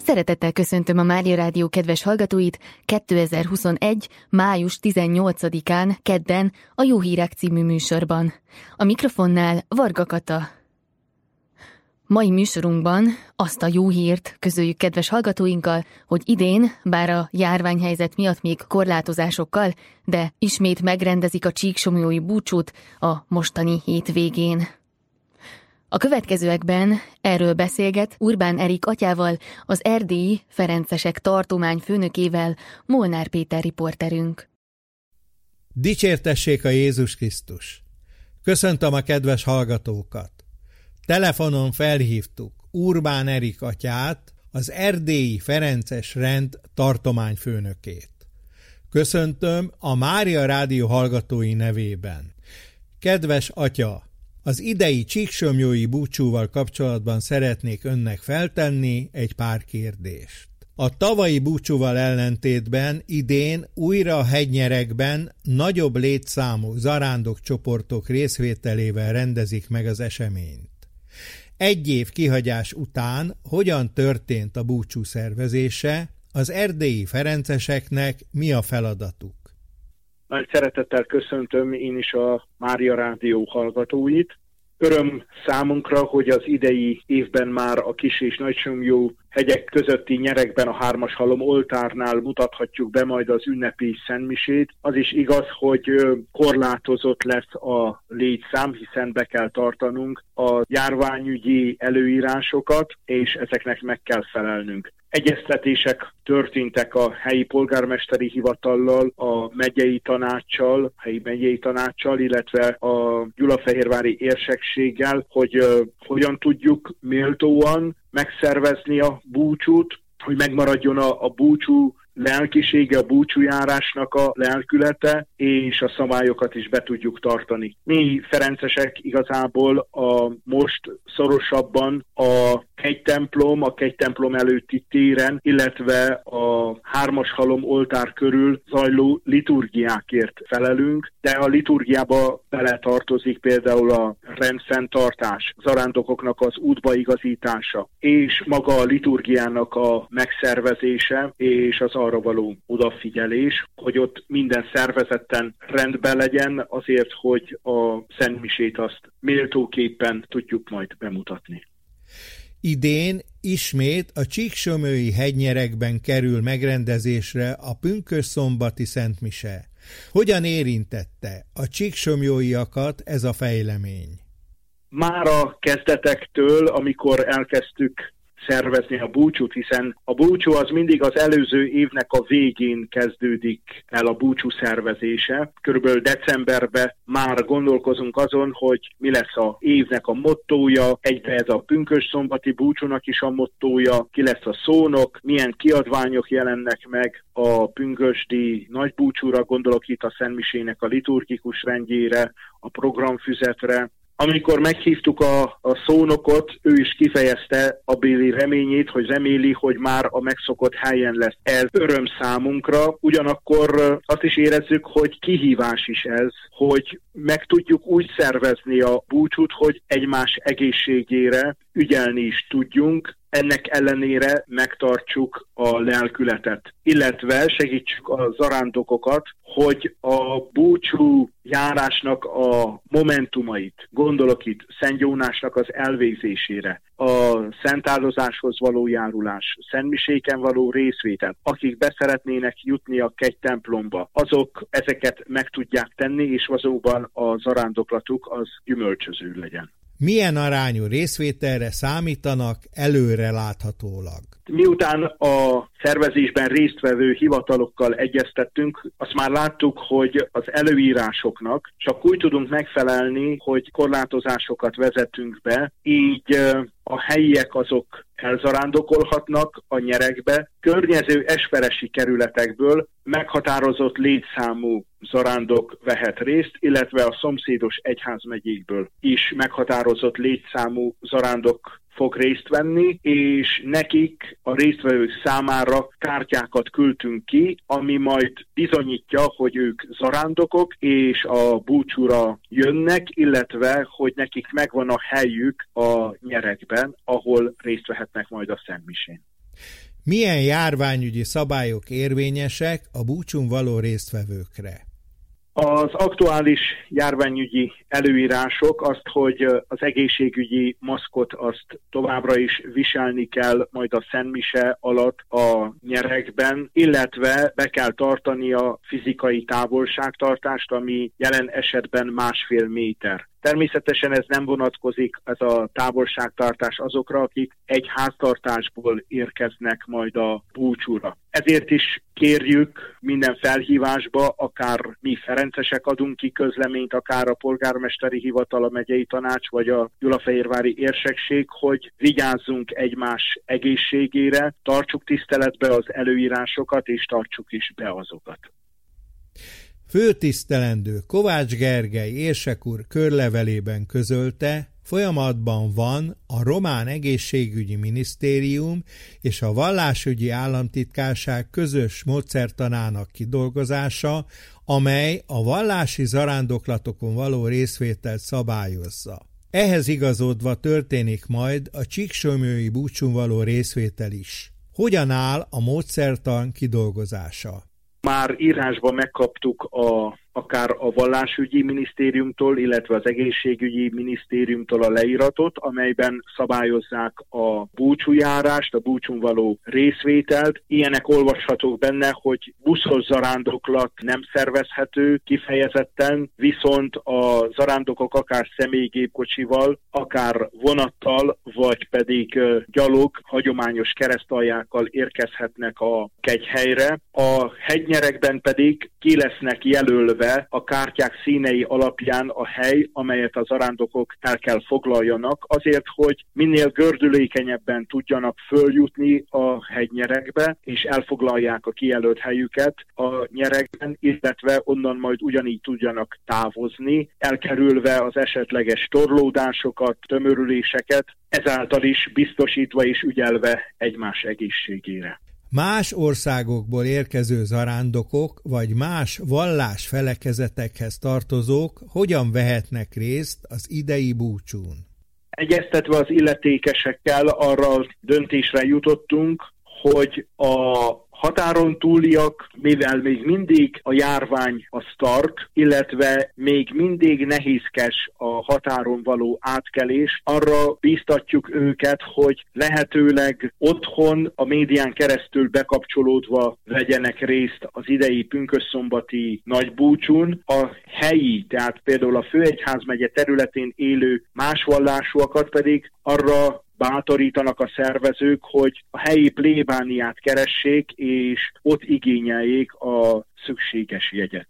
Szeretettel köszöntöm a Mária Rádió kedves hallgatóit 2021. május 18-án, kedden a Jó Hírek című műsorban. A mikrofonnál Varga Kata. Mai műsorunkban azt a jó hírt közöljük kedves hallgatóinkkal, hogy idén, bár a járványhelyzet miatt még korlátozásokkal, de ismét megrendezik a csíksomlyói búcsút a mostani hétvégén. A következőekben erről beszélget Urbán Erik atyával, az erdélyi ferencesek tartomány főnökével, Molnár Péter riporterünk. Dicsértessék a Jézus Krisztus! Köszöntöm a kedves hallgatókat! Telefonon felhívtuk Urbán Erik atyát, az erdélyi ferences rend tartományfőnökét. Köszöntöm a Mária Rádió hallgatói nevében. Kedves atya! Az idei csíksomlyói búcsúval kapcsolatban szeretnék önnek feltenni egy pár kérdést. A tavalyi búcsúval ellentétben idén újra a hegynyerekben nagyobb létszámú zarándokcsoportok részvételével rendezik meg az eseményt. Egy év kihagyás után hogyan történt a búcsú szervezése, az erdélyi ferenceseknek mi a feladatuk? Nagy szeretettel köszöntöm én is a Mária Rádió hallgatóit. Öröm számunkra, hogy az idei évben már a Kis- és Nagysomlyó hegyek közötti nyerekben a Hármas Halom oltárnál mutathatjuk be majd az ünnepi szentmisét. Az is igaz, hogy korlátozott lesz a létszám, hiszen be kell tartanunk a járványügyi előírásokat, és ezeknek meg kell felelnünk. Egyeztetések történtek a helyi polgármesteri hivatallal, a megyei tanáccsal, helyi megyei tanáccsal, illetve a gyulafehérvári érsekséggel, hogy hogyan tudjuk méltóan megszervezni a búcsút, hogy megmaradjon a búcsú lelkisége, a búcsújárásnak a lelkülete, és a szabályokat is be tudjuk tartani. Mi ferencesek igazából most szorosabban a kegytemplom előtti téren, illetve a Hármas Halom oltár körül zajló liturgiákért felelünk, de a liturgiába beletartozik például a rendfenntartás, zarándokoknak az útbaigazítása, és maga a liturgiának a megszervezése, és az arra való odafigyelés, hogy ott minden szervezetten rendben legyen, azért, hogy a szentmisét azt méltóképpen tudjuk majd bemutatni. Idén ismét a csíksomlyói hegynyerekben kerül megrendezésre a pünkösdszombati szentmise. Hogyan érintette a csíksomlyóiakat ez a fejlemény? Már a kezdetektől, amikor elkezdtük szervezni a búcsút, hiszen a búcsú az mindig az előző évnek a végén kezdődik el a búcsú szervezése. Körülbelül decemberben már gondolkozunk azon, hogy mi lesz a évnek a mottója, egybe ez a pünkösdszombati búcsúnak is a mottója, ki lesz a szónok, milyen kiadványok jelennek meg a pünkösdi nagybúcsúra, gondolok itt a szentmisének a liturgikus rendjére, a programfüzetre. Amikor meghívtuk a szónokot, ő is kifejezte a béli reményét, hogy reméli, hogy már a megszokott helyen lesz. Ez öröm számunkra, ugyanakkor azt is érezzük, hogy kihívás is ez, hogy meg tudjuk úgy szervezni a búcsút, hogy egymás egészségére ügyelni is tudjunk, ennek ellenére megtartsuk a lelkületet, illetve segítsük a zarándokokat, hogy a búcsú járásnak a momentumait, gondolok itt Szent Jónásnak az elvégzésére, a szentáldozáshoz való járulás, szentmiséken való részvétel, akik beszeretnének jutni a kegytemplomba, azok ezeket meg tudják tenni, és azokban a zarándoklatuk az gyümölcsöző legyen. Milyen arányú részvételre számítanak előre láthatólag? Miután a szervezésben résztvevő hivatalokkal egyeztettünk, azt már láttuk, hogy az előírásoknak csak úgy tudunk megfelelni, hogy korlátozásokat vezetünk be, így a helyiek azok elzarándokolhatnak a nyerekbe, környező esperesi kerületekből meghatározott létszámú zarándok vehet részt, illetve a szomszédos egyházmegyékből is meghatározott létszámú zarándok fog részt venni, és nekik a résztvevők számára kártyákat küldtünk ki, ami majd bizonyítja, hogy ők zarándokok, és a búcsúra jönnek, illetve, hogy nekik megvan a helyük a nyerekben, ahol részt vehetnek majd a szentmisén. Milyen járványügyi szabályok érvényesek a búcsún való résztvevőkre? Az aktuális járványügyi előírások azt, hogy az egészségügyi maszkot azt továbbra is viselni kell majd a szentmise alatt a nyeregben, illetve be kell tartani a fizikai távolságtartást, ami jelen esetben 1,5 méter. Természetesen ez nem vonatkozik, ez a távolságtartás azokra, akik egy háztartásból érkeznek majd a búcsúra. Ezért is kérjük minden felhívásba, akár mi ferencesek adunk ki közleményt, akár a polgármesteri hivatal, a megyei tanács, vagy a gyulafehérvári érsekség, hogy vigyázzunk egymás egészségére, tartsuk tiszteletbe az előírásokat, és tartsuk is be azokat. Főtisztelendő Kovács Gergely érsek úr körlevelében közölte, folyamatban van a Román Egészségügyi Minisztérium és a Vallásügyi Államtitkárság közös módszertanának kidolgozása, amely a vallási zarándoklatokon való részvételt szabályozza. Ehhez igazodva történik majd a csíksomlyói búcsún való részvétel is. Hogyan áll a módszertan kidolgozása? Már írásban megkaptuk akár a Vallásügyi Minisztériumtól, illetve az Egészségügyi Minisztériumtól a leíratot, amelyben szabályozzák a búcsújárást, a búcsún való részvételt. Ilyenek olvashatók benne, hogy buszos zarándoklat nem szervezhető kifejezetten, viszont a zarándokok akár személygépkocsival, akár vonattal, vagy pedig gyalog, hagyományos keresztaljákkal érkezhetnek a kegyhelyre. A hegynyerekben pedig ki lesznek jelölve a kártyák színei alapján a hely, amelyet a zarándokok el kell foglaljanak, azért, hogy minél gördülékenyebben tudjanak följutni a hegynyerekbe, és elfoglalják a kijelölt helyüket a nyerekben, illetve onnan majd ugyanígy tudjanak távozni, elkerülve az esetleges torlódásokat, tömörüléseket, ezáltal is biztosítva és ügyelve egymás egészségére. Más országokból érkező zarándokok vagy más vallásfelekezetekhez tartozók hogyan vehetnek részt az idei búcsún? Egyeztetve az illetékesekkel arra döntésre jutottunk, hogy a határon túliak, mivel még mindig a járvány az tart, illetve még mindig nehézkes a határon való átkelés, arra bíztatjuk őket, hogy lehetőleg otthon a médián keresztül bekapcsolódva vegyenek részt az idei pünkösszombati nagybúcsún. A helyi, tehát például a Főegyházmegye területén élő más vallásúakat pedig arra bátorítanak a szervezők, hogy a helyi plébániát keressék, és ott igényeljék a szükséges jegyet.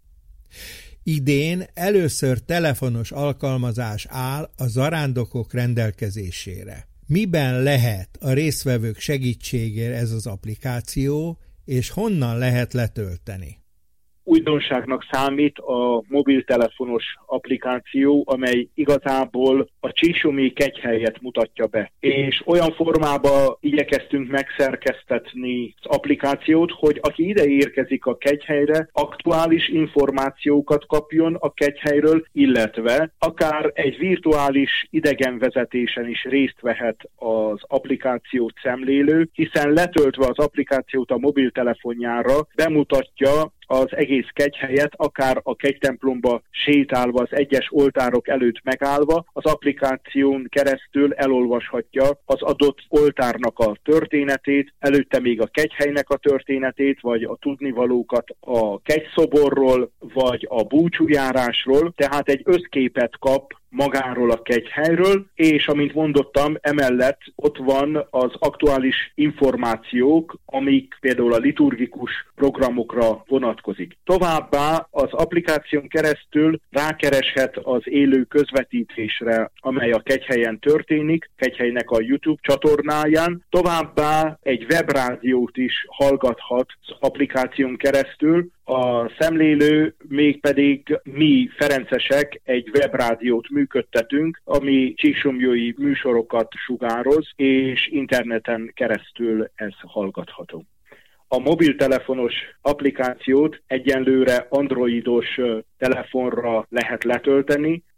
Idén először telefonos alkalmazás áll a zarándokok rendelkezésére. Miben lehet a résztvevők segítségére ez az applikáció, és honnan lehet letölteni? Újdonságnak számít a mobiltelefonos applikáció, amely igazából a csíksomlyói kegyhelyet mutatja be. És olyan formában igyekeztünk megszerkesztetni az applikációt, hogy aki ide érkezik a kegyhelyre, aktuális információkat kapjon a kegyhelyről, illetve akár egy virtuális idegenvezetésen is részt vehet az applikációt szemlélő, hiszen letöltve az applikációt a mobiltelefonjára bemutatja az egész kegyhelyet, akár a kegytemplomba sétálva, az egyes oltárok előtt megállva, az applikáción keresztül elolvashatja az adott oltárnak a történetét, előtte még a kegyhelynek a történetét, vagy a tudnivalókat a kegyszoborról, vagy a búcsújárásról, tehát egy összképet kap magáról a kegyhelyről, és amint mondottam, emellett ott van az aktuális információk, amik például a liturgikus programokra vonatkozik. Továbbá az applikáción keresztül rákereshet az élő közvetítésre, amely a kegyhelyen történik, kegyhelynek a YouTube csatornáján. Továbbá egy webrádiót is hallgathat az applikáción keresztül, a szemlélő, mégpedig mi ferencesek egy webrádiót működtetünk, ami csíksomlyói műsorokat sugároz, és interneten keresztül ez hallgatható. A mobiltelefonos applikációt egyenlőre androidos telefonra lehet letölteni,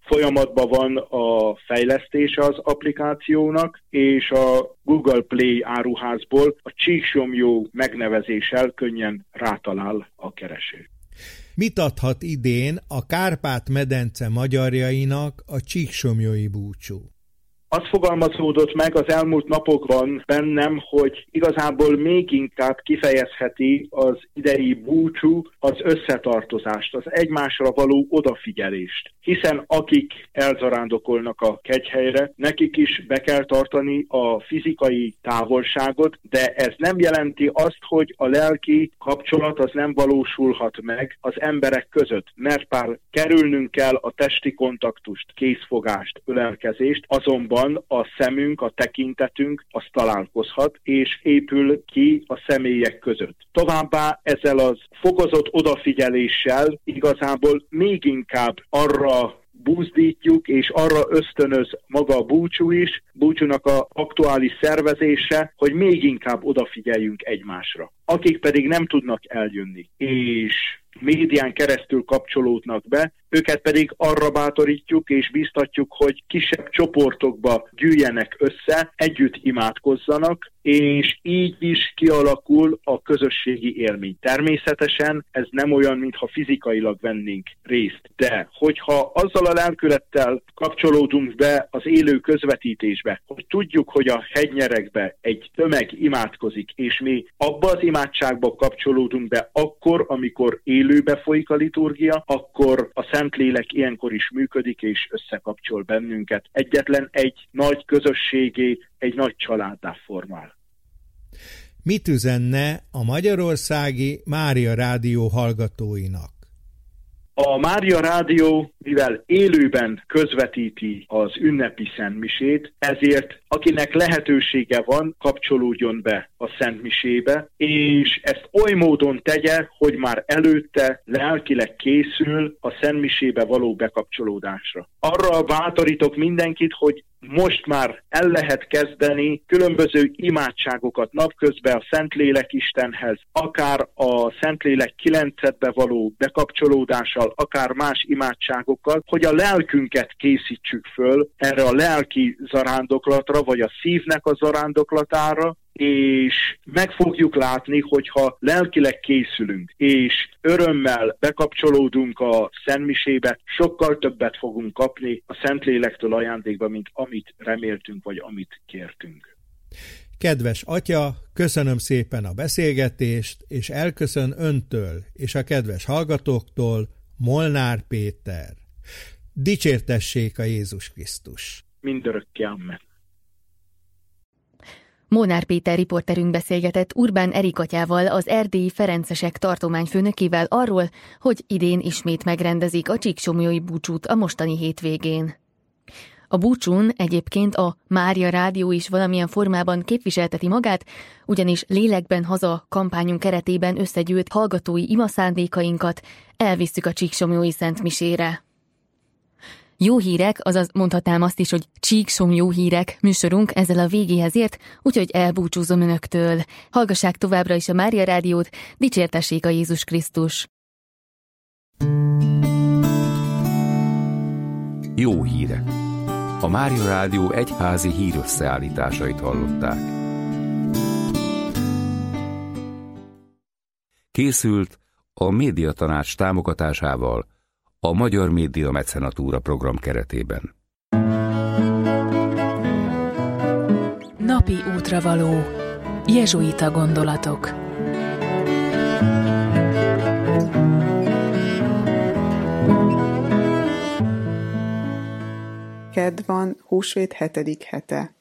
folyamatban van a fejlesztése az applikációnak, és a Google Play áruházból a Csíksomlyó megnevezéssel könnyen rátalál a kereső. Mit adhat idén a Kárpát-medence magyarjainak a csíksomlyói búcsú? Az fogalmazódott meg az elmúlt napokban bennem, hogy igazából még inkább kifejezheti az idei búcsú az összetartozást, az egymásra való odafigyelést. Hiszen akik elzarándokolnak a kegyhelyre, nekik is be kell tartani a fizikai távolságot, de ez nem jelenti azt, hogy a lelki kapcsolat az nem valósulhat meg az emberek között, mert bár kerülnünk kell a testi kontaktust, készfogást, ölelkezést, azonban a szemünk, a tekintetünk az találkozhat, és épül ki a személyek között. Továbbá ezzel az fokozott odafigyeléssel igazából még inkább arra buzdítjuk, és arra ösztönöz maga a búcsú is, búcsúnak a aktuális szervezése, hogy még inkább odafigyeljünk egymásra. Akik pedig nem tudnak eljönni, és médián keresztül kapcsolódnak be, őket pedig arra bátorítjuk és biztatjuk, hogy kisebb csoportokba gyűjjenek össze, együtt imádkozzanak, és így is kialakul a közösségi élmény. Természetesen ez nem olyan, mintha fizikailag vennénk részt, de hogyha azzal a lelkülettel kapcsolódunk be az élő közvetítésbe, hogy tudjuk, hogy a hegynyerekbe egy tömeg imádkozik, és mi abba az imádságba kapcsolódunk be akkor, amikor élőbe folyik a liturgia, akkor a Szentlélek ilyenkor is működik és összekapcsol bennünket. Egyetlen egy nagy közösségé, egy nagy családdá formál. Mit üzenne a magyarországi Mária Rádió hallgatóinak? A Mária Rádió, mivel élőben közvetíti az ünnepi szentmisét, ezért akinek lehetősége van, kapcsolódjon be a szentmisébe, és ezt oly módon tegye, hogy már előtte lelkileg készül a szentmisébe való bekapcsolódásra. Arra bátorítok mindenkit, hogy most már el lehet kezdeni különböző imádságokat napközben a Szentlélek Istenhez, akár a Szentlélek 9-be való bekapcsolódással, akár más imádságokkal, hogy a lelkünket készítsük föl erre a lelki zarándoklatra, vagy a szívnek a zarándoklatára, és meg fogjuk látni, hogyha lelkileg készülünk, és örömmel bekapcsolódunk a szentmisébe, sokkal többet fogunk kapni a Szentlélektől ajándékba, mint amit reméltünk, vagy amit kértünk. Kedves atya, köszönöm szépen a beszélgetést, és elköszön öntől és a kedves hallgatóktól Molnár Péter. Dicsértessék a Jézus Krisztus! Mindörökké amen. Molnár Péter riporterünk beszélgetett Urbán Erik atyával, az erdélyi ferencesek tartományfőnökével arról, hogy idén ismét megrendezik a csíksomlyói búcsút a mostani hétvégén. A búcsún egyébként a Mária Rádió is valamilyen formában képviselteti magát, ugyanis Lélekben haza kampányunk keretében összegyűjt hallgatói imaszándékainkat elvisszük a csíksomlyói szentmisére. Jó hírek, azaz mondhatnám azt is, hogy Csíksomlyó hírek műsorunk ezzel a végéhez ért, úgyhogy elbúcsúzom önöktől. Hallgassák továbbra is a Mária Rádiót, dicsértessék a Jézus Krisztus! Jó hírek! A Mária Rádió egyházi hírösszeállításait hallották. Készült a Médiatanács támogatásával a Magyar Média Mecenatúra program keretében. Napi útravaló. Jezsuita gondolatok. Kedd van, húsvét 7. hete.